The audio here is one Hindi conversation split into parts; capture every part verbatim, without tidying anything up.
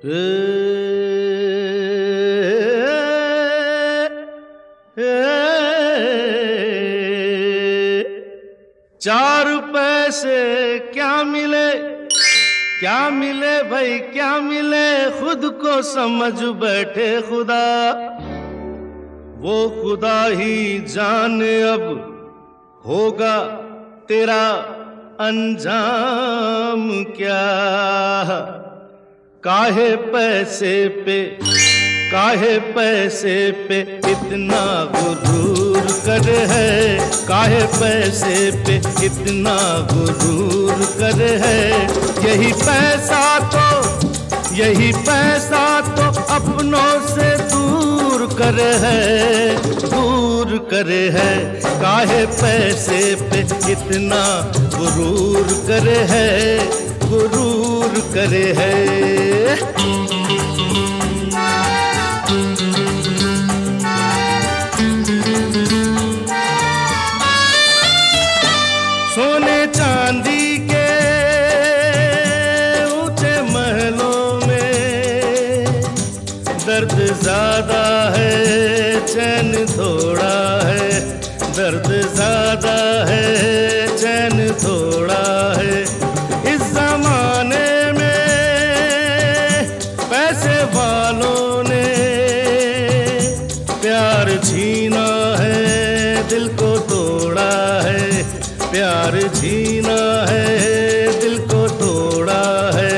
ए, ए, चार पैसे क्या मिले, क्या मिले भाई क्या मिले, खुद को समझ बैठे खुदा, वो खुदा ही जाने अब होगा तेरा अंजाम क्या। काहे पैसे पे काहे पैसे पे इतना गुरूर कर है, काहे पैसे पे इतना गुरूर कर है। यही पैसा तो यही पैसा तो अपनों से दूर कर है, दूर कर है। काहे पैसे पे इतना गुरूर कर है, गुरूर कर है। सोने चांदी के ऊंचे महलों में दर्द ज्यादा है, चैन थोड़ा है, दर्द ज्यादा है, चैन थोड़ा है। इस जमाने में पैसे वालों ने प्यार छीना है, दिल को तोड़ा है, प्यार छीना है, दिल को तोड़ा है।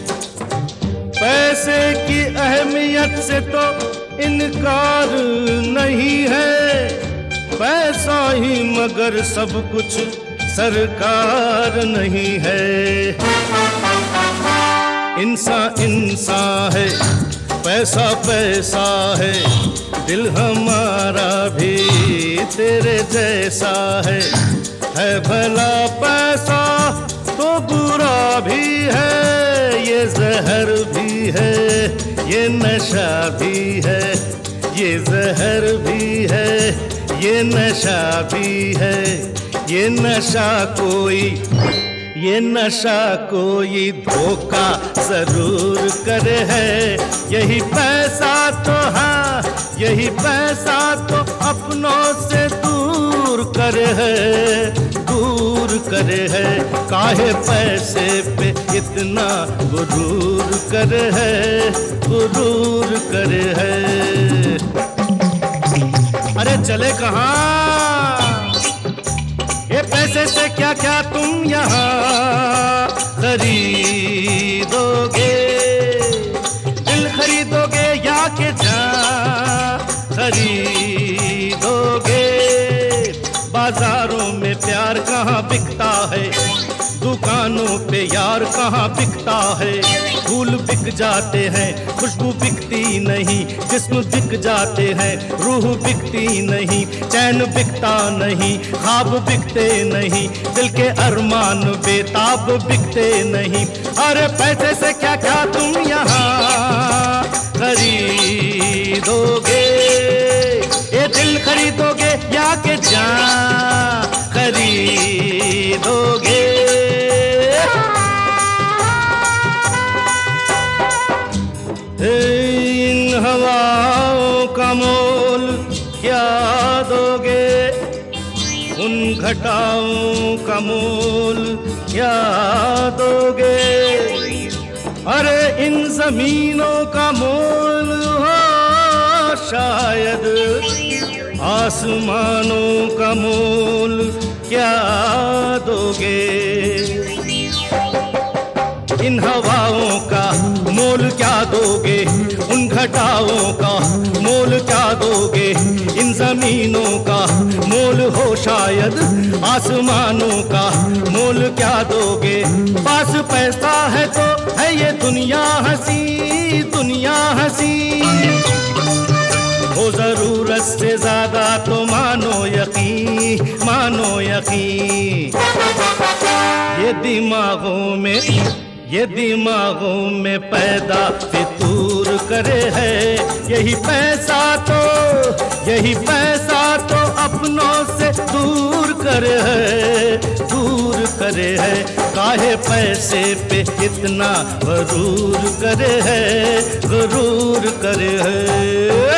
पैसे की अहमियत से तो इनकार नहीं है, पैसा ही मगर सब कुछ सरकार नहीं है। इंसान इंसान है, पैसा पैसा है, दिल हमारा भी तेरे जैसा है। है भला पैसा तो बुरा भी है, ये जहर भी है, ये नशा भी है, ये जहर भी है, ये नशा भी है। ये नशा कोई ये नशा कोई धोखा जरूर करे है। यही पैसा तो हाँ, यही पैसा तो अपनों से दूर करे है, दूर करे है। काहे पैसे पे इतना गुरूर करे है, गुरूर करे है। अरे चले कहाँ, ये पैसे से क्या क्या तुम यहाँ खरीदोगे, दिल खरीदोगे या के जान खरीदोगे। बाजारों में प्यार कहाँ बिकता है, दुकानों पे यार कहाँ बिकता है। फूल बिक जाते हैं, खुशबू बिकती नहीं, जिस्म बिक जाते हैं, रूह बिकती नहीं। चैन बिकता नहीं, ख्वाब बिकते नहीं, दिल के अरमान बेताब बिकते नहीं। अरे पैसे से क्या क्या तुम यहाँ खरीदोगे, ये दिल खरीदोगे या के जान खरीदोगे। इन हवाओं का मोल क्या दोगे, उन घटाओं का मोल क्या दोगे। अरे इन जमीनों का मोल हो शायद, आसमानों का मोल क्या दोगे। इन हवाओं का मोल क्या दोगे, उन घटाओं का मोल क्या दोगे। इन जमीनों का मोल हो शायद, आसमानों का मोल क्या दोगे। पास पैसा है तो है ये दुनिया हंसी, दुनिया हंसी। हो जरूरत से ज्यादा तो मानो यकीन, मानो यकीन। ये दिमागों में ये दिमागों में पैदा फितूर करे है। यही पैसा तो यही पैसा तो अपनों से दूर करे है, दूर करे। करे है, काहे पैसे पे इतना गरूर करे है, गरूर करे है।